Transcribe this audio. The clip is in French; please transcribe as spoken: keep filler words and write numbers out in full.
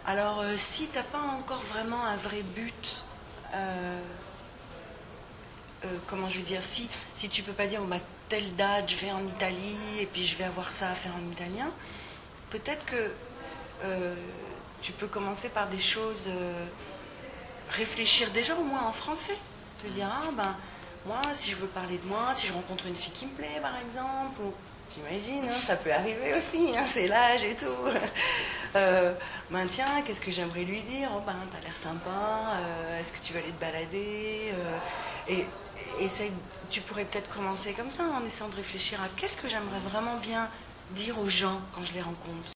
Alors, euh, si t'as pas encore vraiment un vrai but, euh, euh, comment je vais dire, si, si tu peux pas dire, oh, bah, telle date, je vais en Italie et puis je vais avoir ça à faire en italien, peut-être que euh, tu peux commencer par des choses, euh, réfléchir déjà au moins en français. Te dire, ah ben, moi, si je veux parler de moi, si je rencontre une fille qui me plaît, par exemple, ou t'imagines, hein, ça peut arriver aussi, hein, c'est l'âge et tout. Euh, ben tiens, qu'est-ce que j'aimerais lui dire? Oh ben, t'as l'air sympa, euh, est-ce que tu vas aller te balader? euh, Et, et essaye- tu pourrais peut-être commencer comme ça, en essayant de réfléchir à qu'est-ce que j'aimerais vraiment bien dire aux gens quand je les rencontre.